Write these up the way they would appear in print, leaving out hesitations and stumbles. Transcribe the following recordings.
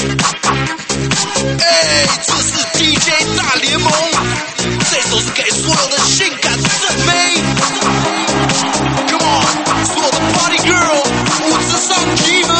哎，这是 DJ 大联盟，这首是给所有的性感正妹。Come on， 所有的 Party Girl， 物质上集合。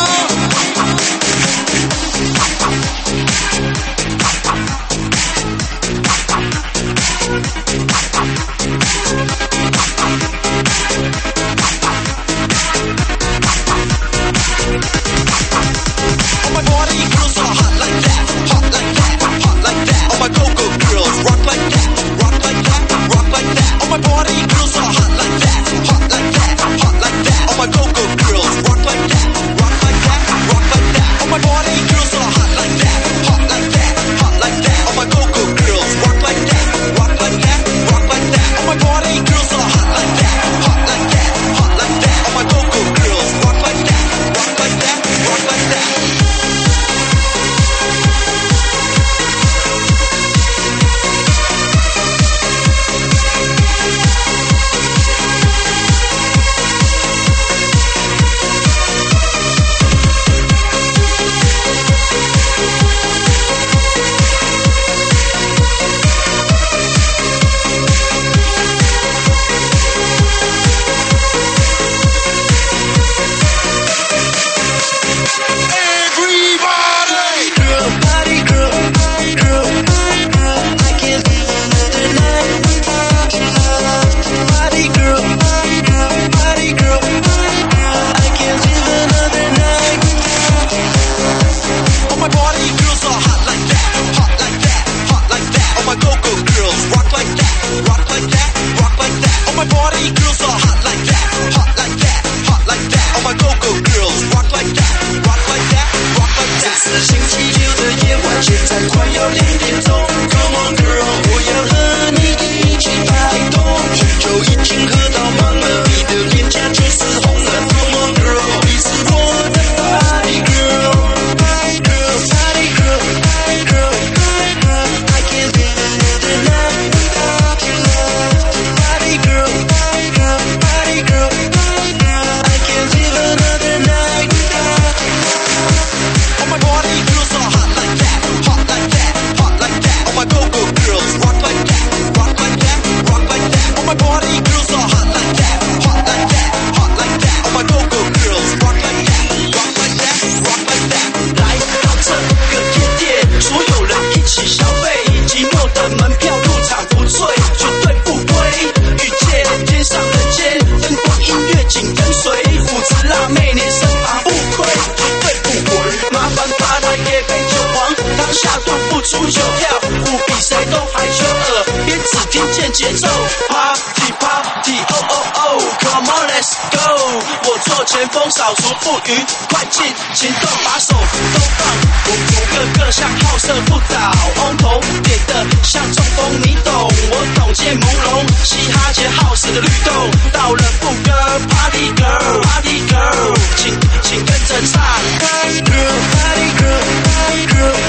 节奏 Party Party Oh Oh Oh Come on Let's Go 我做前锋扫除不愉快进行动把手都放我个像好色不倒 on 头点的像中风你懂我懂剑朦胧嘻哈界好死的律动到了副歌 Party Girl Party Girl 请跟着唱 Party Girl Party Girl Party Girl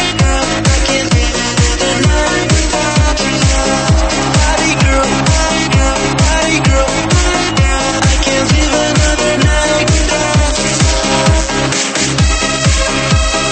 I can't live the night Party girl, party girl, I can't live another night without you.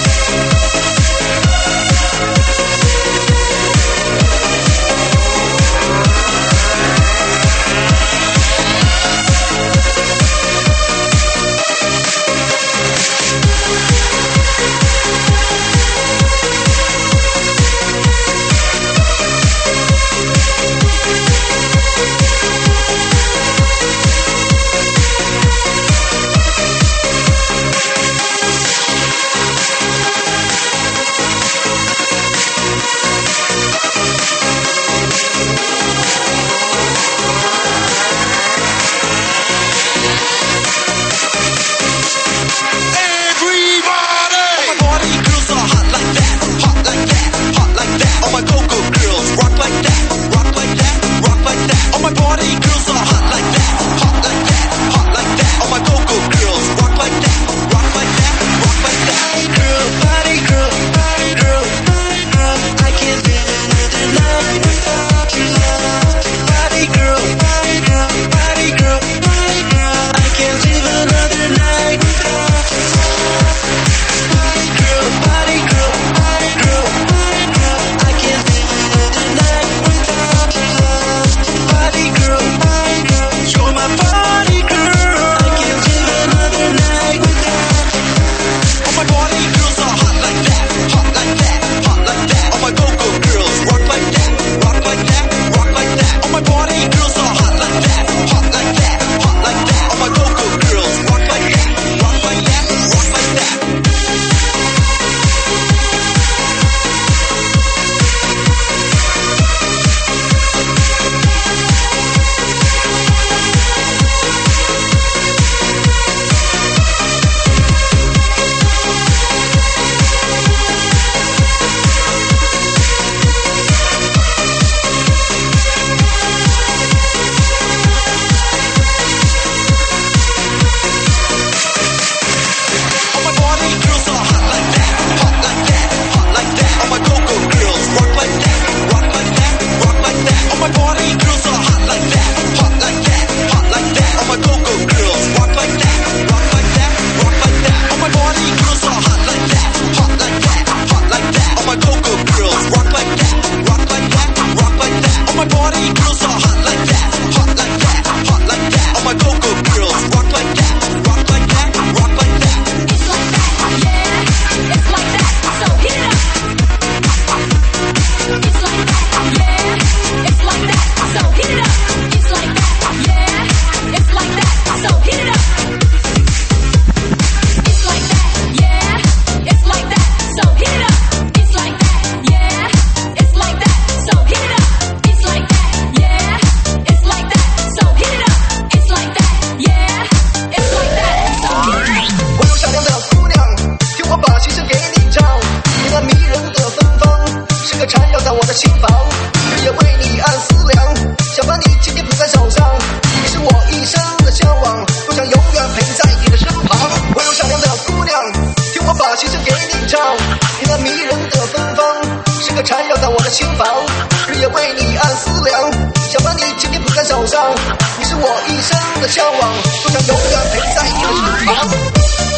把心声给你唱，你那迷人的芬芳是个缠绕在我的心房，日夜为你按思量，想把你紧紧捧在手上，你是我一生的向往，多想永远陪在你的身旁。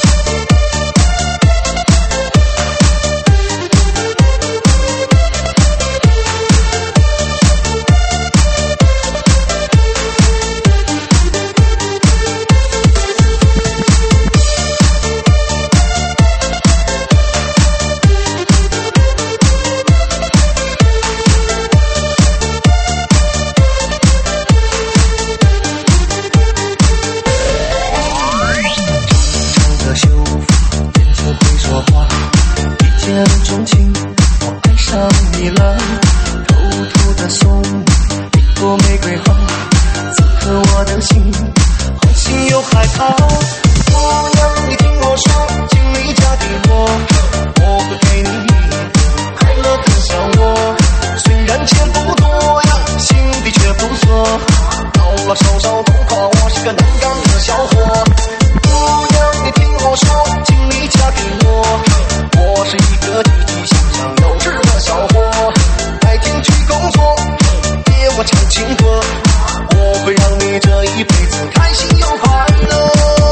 钟情，我爱上你了，偷偷的送你一朵玫瑰花，此刻我的心好心又害怕。姑娘，你听我说，请你嫁给我，我会给你一个快乐的小窝。虽然钱不多呀，心地却不错，老老少少都夸我是个能干的小伙。姑娘，你听我说，请你嫁给我，我是一个积极向上有志的小伙，白天去工作，夜晚唱情歌，我会让你这一辈子开心又快乐。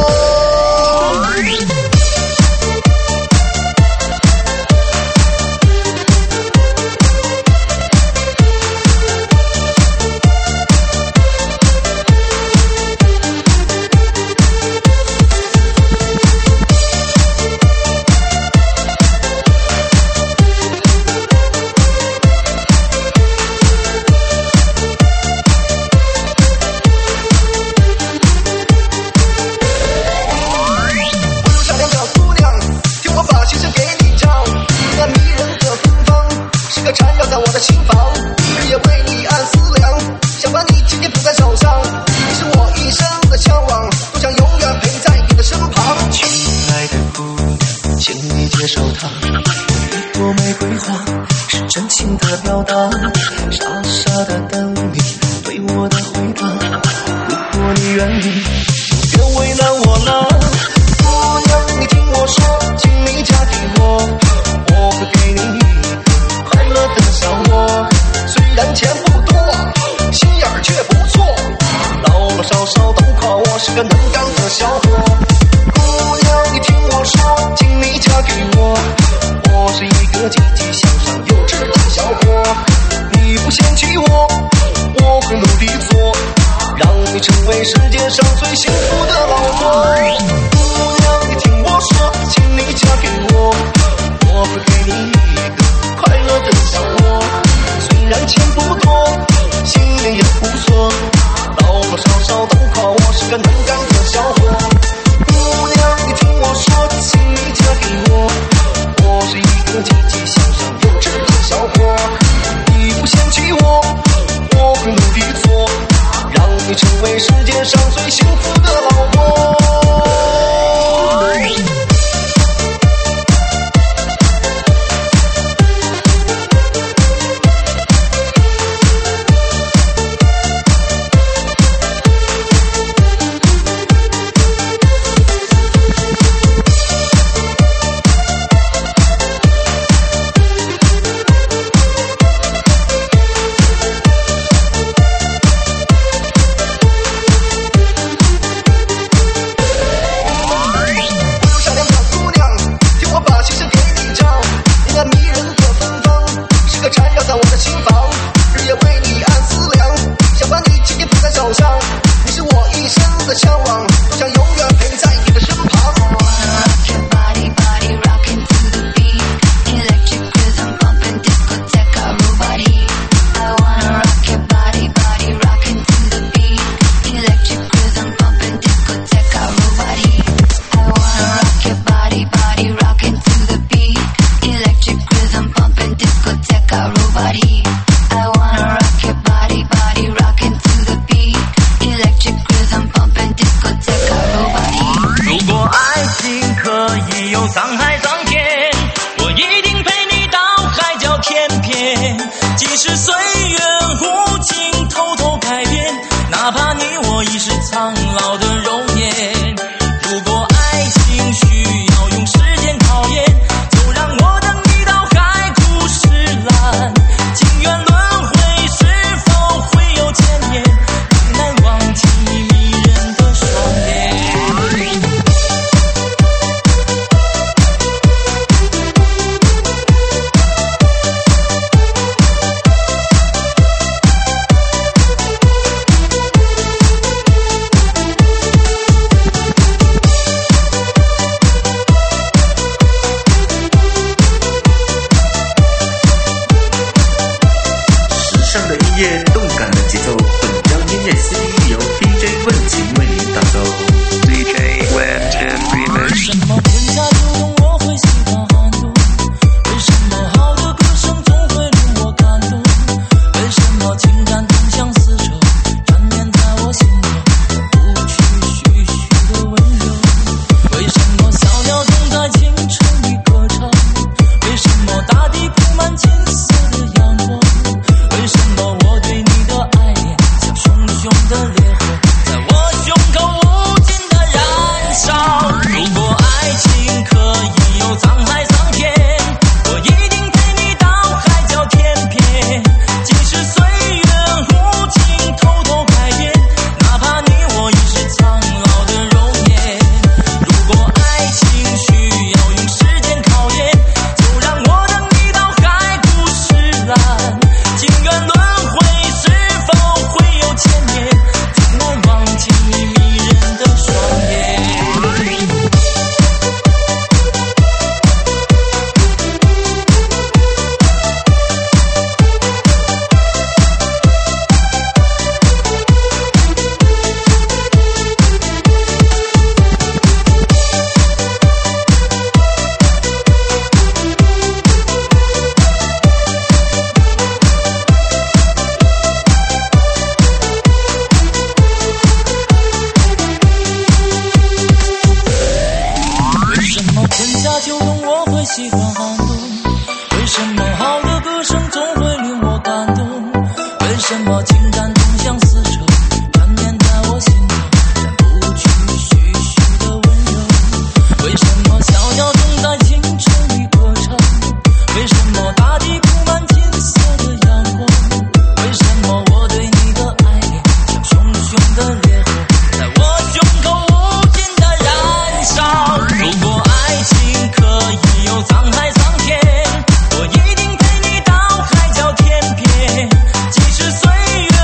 缠绕在我的心房，日夜为你按思量，想把你紧紧捧在手上，你是我一生的向往，多想永远陪在你的身旁。亲爱的姑娘，请你接受它，一朵玫瑰花是真情的表达，傻傻的等你对我的回答，如果你愿意，别为难我了。姑娘，你听我说，请你嫁给我，我会给你快乐的小窝，虽然钱不多，心眼儿却不错，老老少少都夸我是个能干的小伙。姑娘，你听我说，请你嫁给我，我是一个积极向上有志的小伙，你不嫌弃我，我会努力做，让你成为世界上最幸福的老婆。姑娘，你听我说，请你嫁给我， 夜动感的节奏，本张音乐 CD 由 DJ 问情为您打造。DJ Webton Remix。 为什么春夏秋冬我会喜欢寒冬？为什么好的歌声总会令我感动？为什么情感同向厮守，缠绵在我心头，不去徐徐的温柔？为什么小鸟总在清晨里歌唱？为什么大地铺满金色的阳光？为什么我对你的爱恋像熊熊的烈火，在我胸口无尽的燃烧？如果爱情可以有沧海桑田，我一定陪你到海角天边。即使岁月无情偷偷改变，哪怕你我已是苍老的容颜。如果爱情需要用时间考验，就让我等你到海枯石烂。情缘轮回是否会有千年，怎难忘记你迷人的双眼。为什么春夏秋冬我会喜欢寒冬？为什么好的歌声总会令我感动？为什么情感同向厮守，缠绵在我心头，但不去徐徐的温柔？为什么小鸟总在清晨里歌唱？为什么大地铺满金色的阳光？为什么我对你的爱恋像熊熊的烈火，在我胸口无尽的燃烧？如果爱情可以有沧海桑田，我一定陪你到海角天边。即使岁月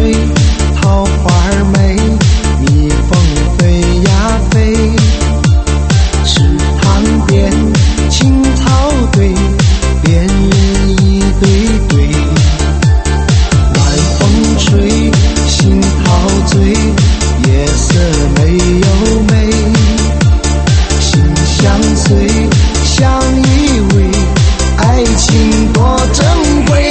醉，桃花儿美，蜜蜂飞呀飞。池塘边青草堆，边人一对对。晚风吹，心陶醉，夜色没有美。心相随，相依偎，爱情多珍贵。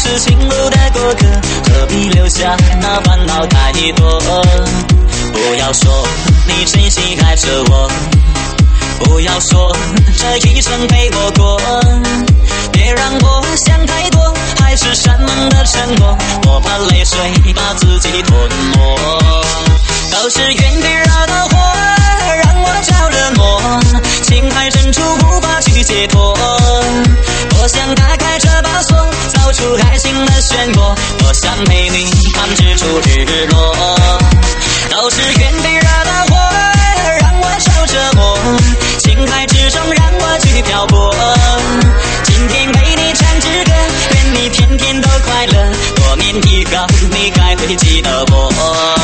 是情路的过客，何必留下那烦恼太多？不要说你真心爱着我，不要说这一生陪我过，别让我想太多，海誓山盟的承诺，我怕泪水把自己吞没。都是缘别惹的祸，让我着了魔，情海深处无法去解脱。多想打开这把锁，走出爱情的漩涡，多想陪你看日出日落。都是缘别惹的祸，让我受折磨，情海之中让我去漂泊。今天为你唱支歌，愿你天天都快乐，多年以后你该会记得我。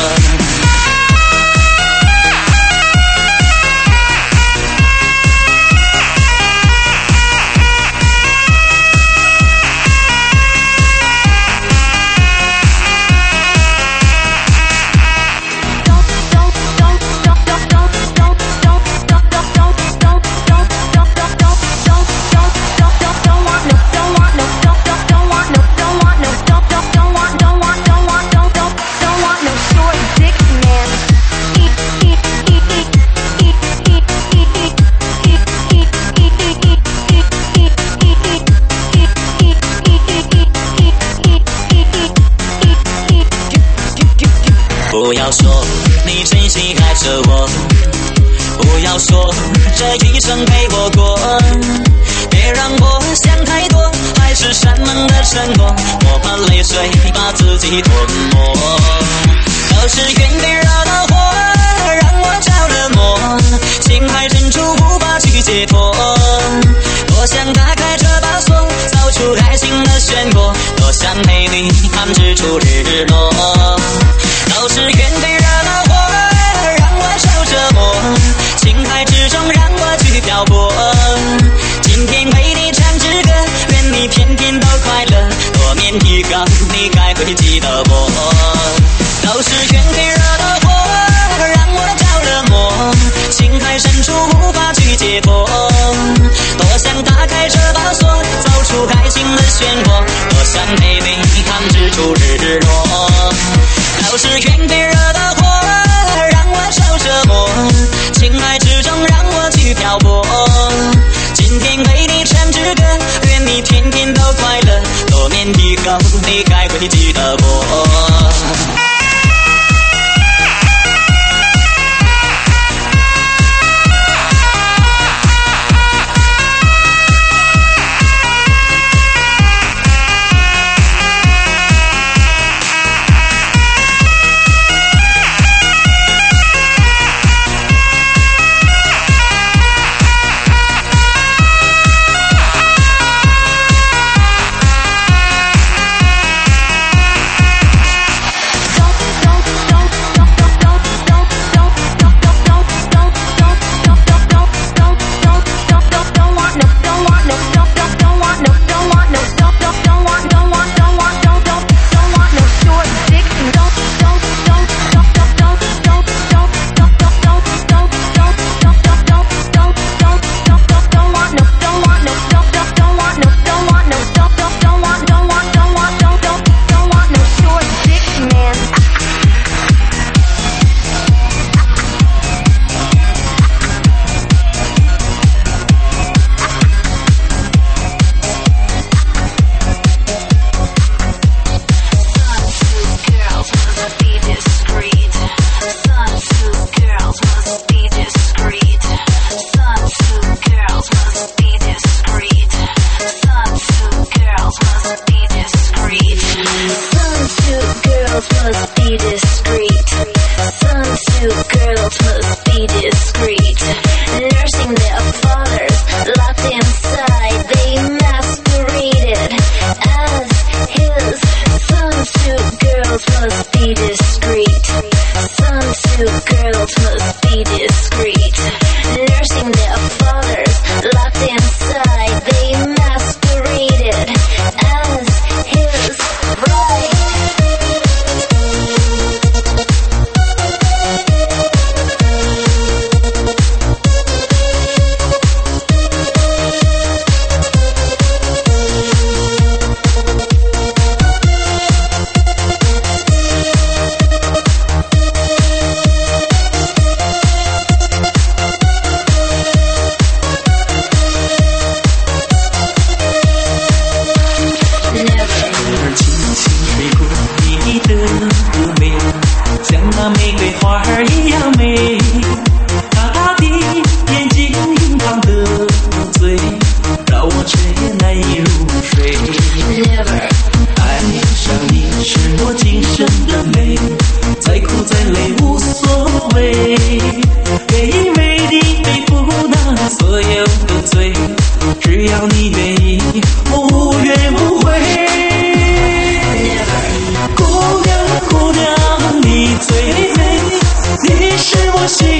不要说你真心爱着我，不要说这一生陪我过，别让我想太多，海誓山盟的承诺，我怕泪水把自己吞没。都是缘别惹的祸，让我着了魔，情海深处无法去解脱。多想打开这把锁，走出爱情的漩涡，多想陪你看日出日落。都是缘别惹的祸，让我受折磨，情海之中让我去漂泊。今天为你唱支歌，愿你天天都快乐，多年以后你该会记得我。都是缘别惹的祸，让我着了魔，情海深处无法去解脱。多想打开这把锁，走出爱情的漩涡，多想陪你看日出日落。都是缘别惹的祸，让我受折磨，情爱之中让我去漂泊。今天为你唱支歌，愿你天天都快乐，多年以后你该会记得我。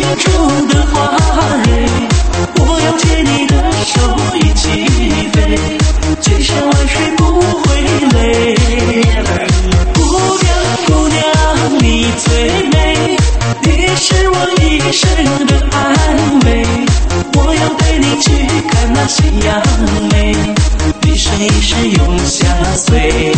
中的花蕊，我要借你的手一起飞，千山万水不会累。姑娘姑娘你最美，你是我一生的安慰，我要带你去看那夕阳美，一生一世永相随。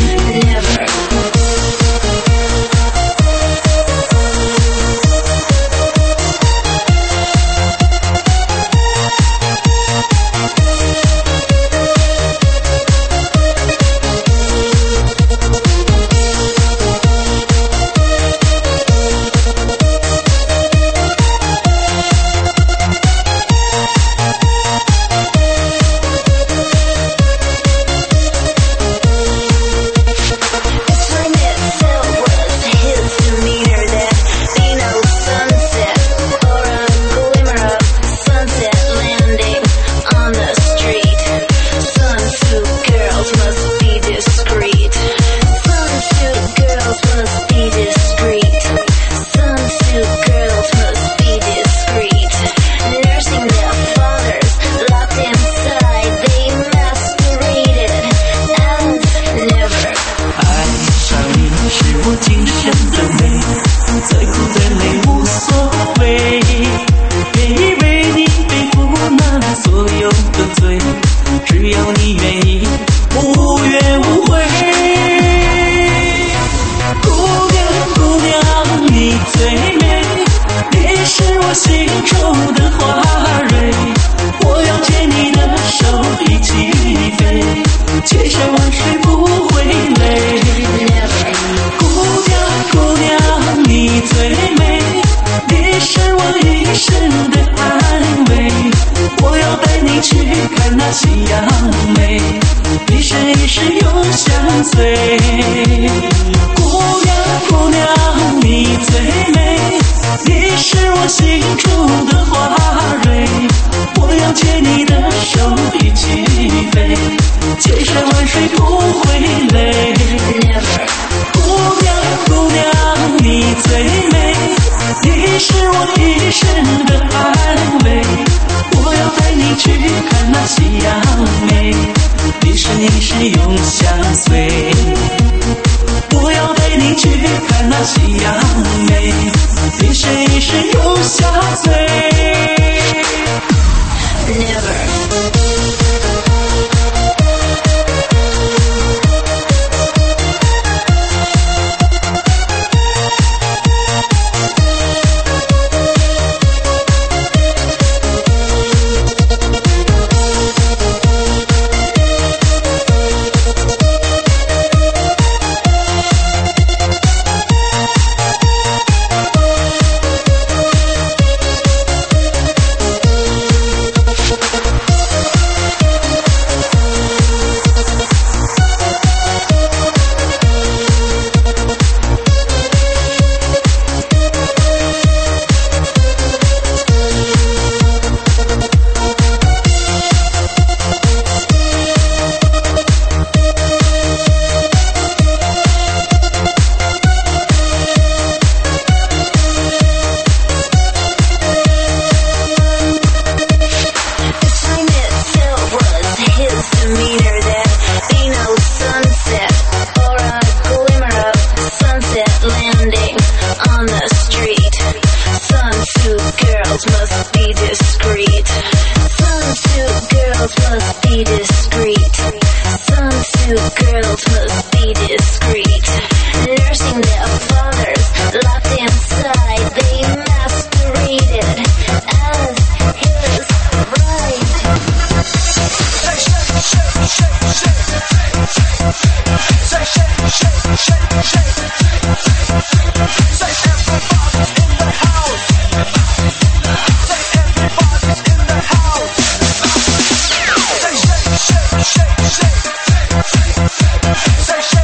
Say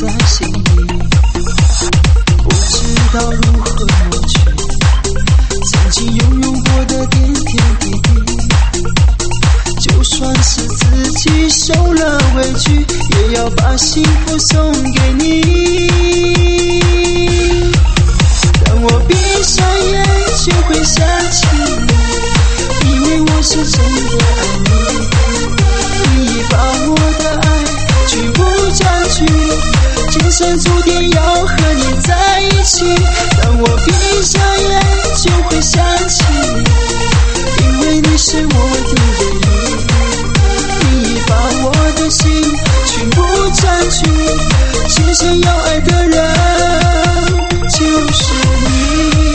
在心里，不知道如何抹去曾经拥有过的点点滴滴。就算是自己受了委屈，也要把幸福送给你。当我闭上眼就会想起你，因为我是真的爱你。你已把我的爱全部占据，今生注定要和你在一起。当我闭上眼就会想起你，因为你是我的唯一。你已把我的心全部占据，今生要爱的人就是你。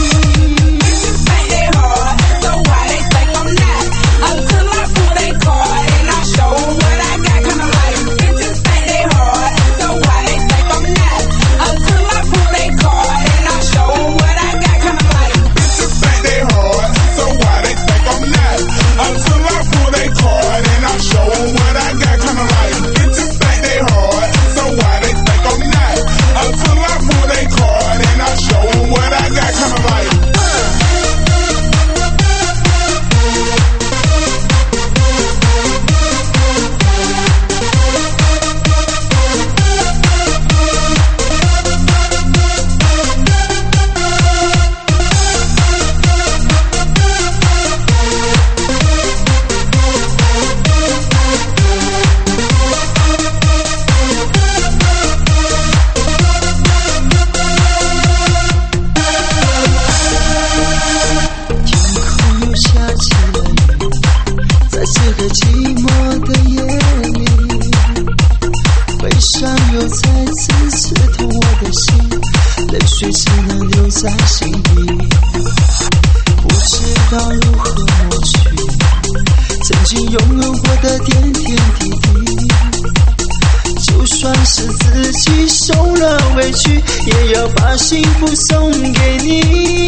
也要把幸福送给你。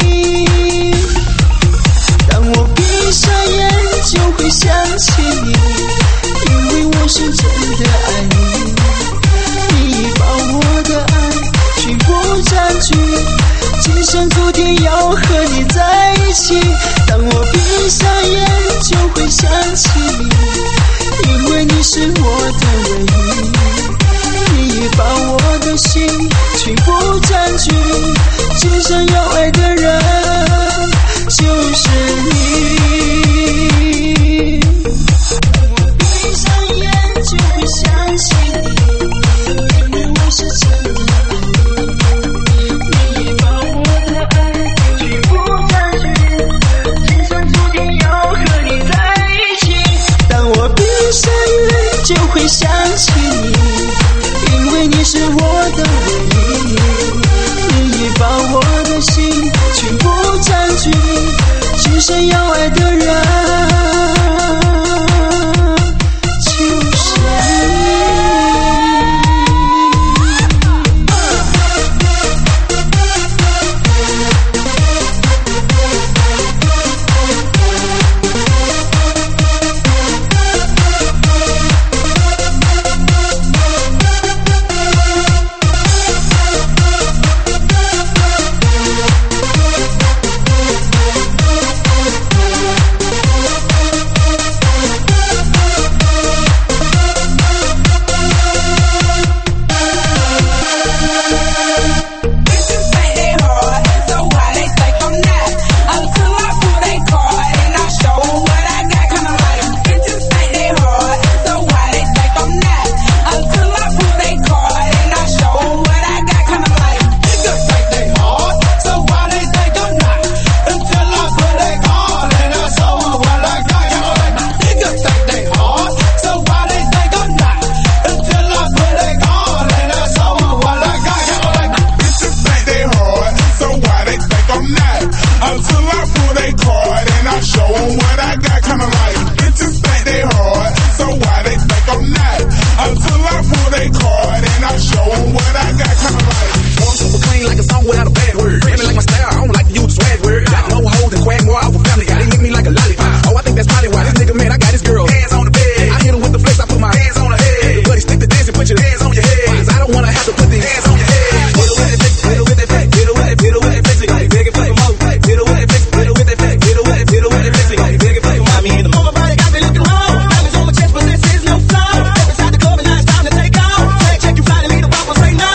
当我闭上眼就会想起你，因为我是真的爱你。你已把我的爱全部占据，今生注定要和你在一起。当我闭上眼就会想起你，因为你是我的唯一。你已把我的心全部占据，今生要爱的人就是你。我闭上眼就会想起你，因为我是真的爱你。你已把我的爱全部占据，今生注定要和你在一起。当我闭上眼就会想起你，因为你是我的唯一。你已把我的心全部占据，今生要爱的人就是你。 wanna have to put these hands on your head. Hit it with it, flex, hit it with it, flex, hit it with it, flex it, like big and flex, mom, hit it with it, flex, hit it with it, flex, hit it with it, flex it, like big and flex. Mommy in the moment, body got me looking wrong. Diamonds on my chest, but this is no flaw. Step inside the club and now it's time to take off. Check you fly to lead the walk, say no.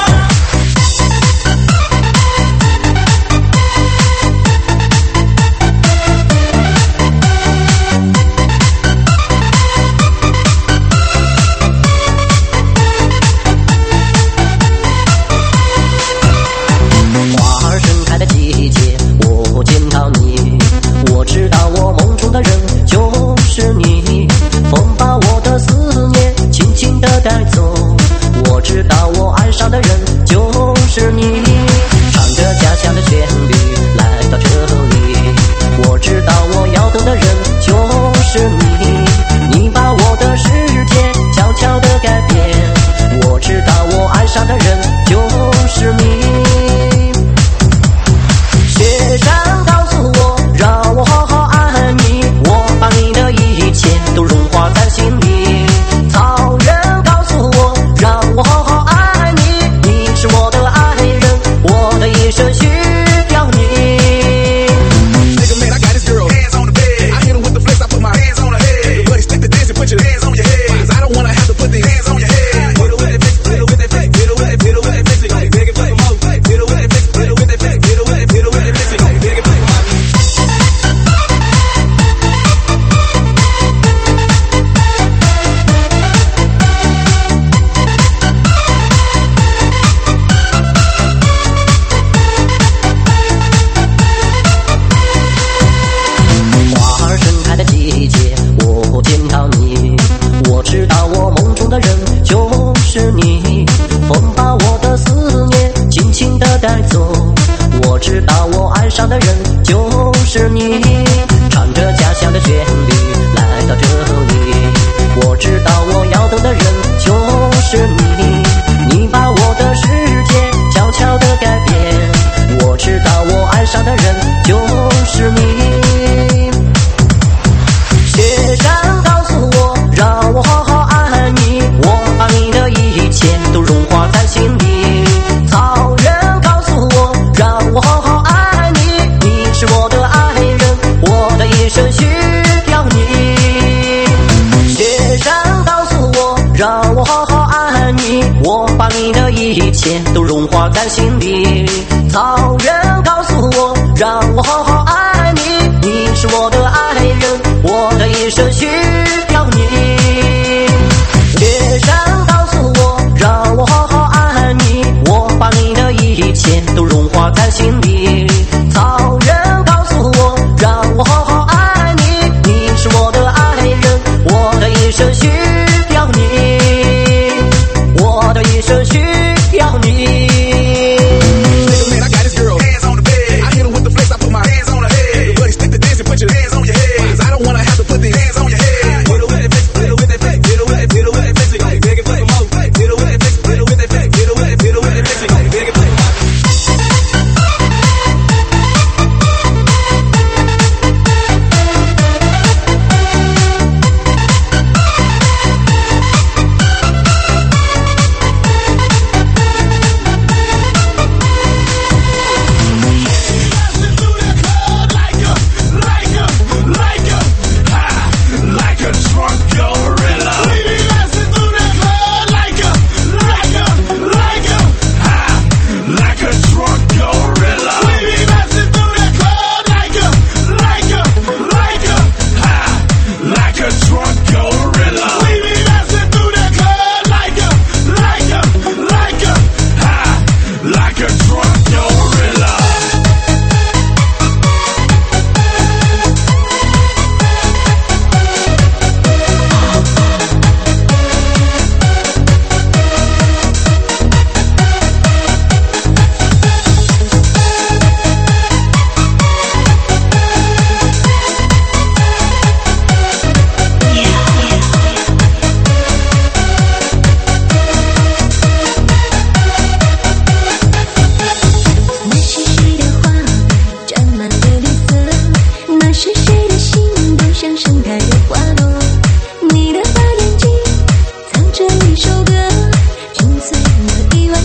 都融化在心里。草原告诉我，让我好好爱你，你是我的爱人，我的一生需要你。雪山告诉我，让我好好爱你，我把你的一切都融化在心里。草原告诉我，让我好好爱你，你是我的爱人，我的一生需要你，我的一生需要你。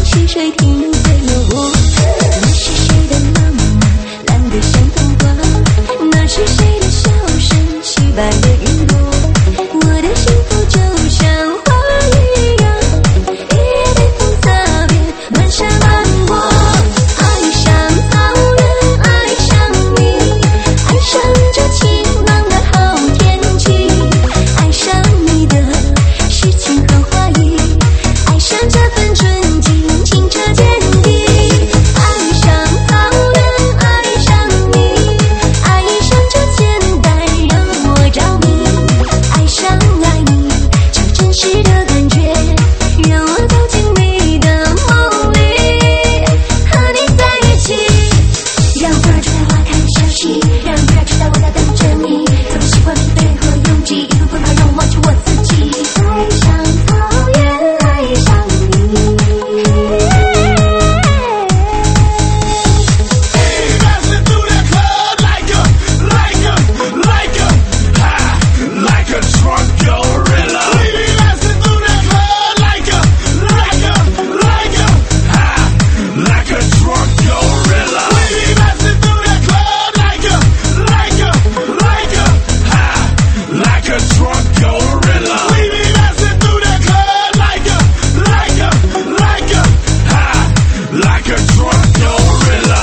溪水停醉了我。那是谁的浪漫蓝得像童话？那是谁的笑声洗白了云朵？我的幸福就像花一样，一夜被风擦遍，漫山漫过。爱上草原，爱上你，爱上这晴朗的好天气，爱上你的诗情和画意，爱上这份纯净清澈坚定。爱上草原，爱上你，爱上这简单让我着迷，爱上爱你这真实的感觉，让我走进你的梦里，和你在一起。让花儿知道花开的消息，让鱼儿知道我在等着你。怎么习惯疲惫和拥挤，一路奔跑让我忘记我自己。爱上草原，爱上你。 Dancing through the club like a drunk gorilla. We dancing through the club like a drunk gorilla. We dancing through the club like a drunk gorilla. We dancing through the club like a drunk gorilla.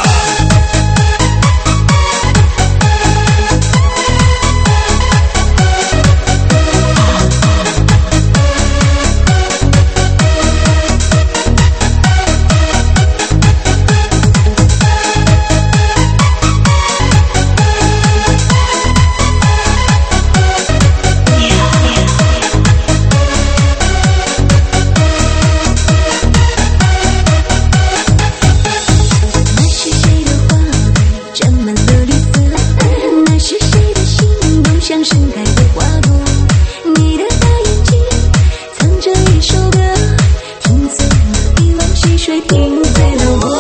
那是谁的花蕊沾满了绿色？那是谁的心动像盛开的花朵？你的大眼睛藏着一首歌，停醉了一汪溪水，停醉了我。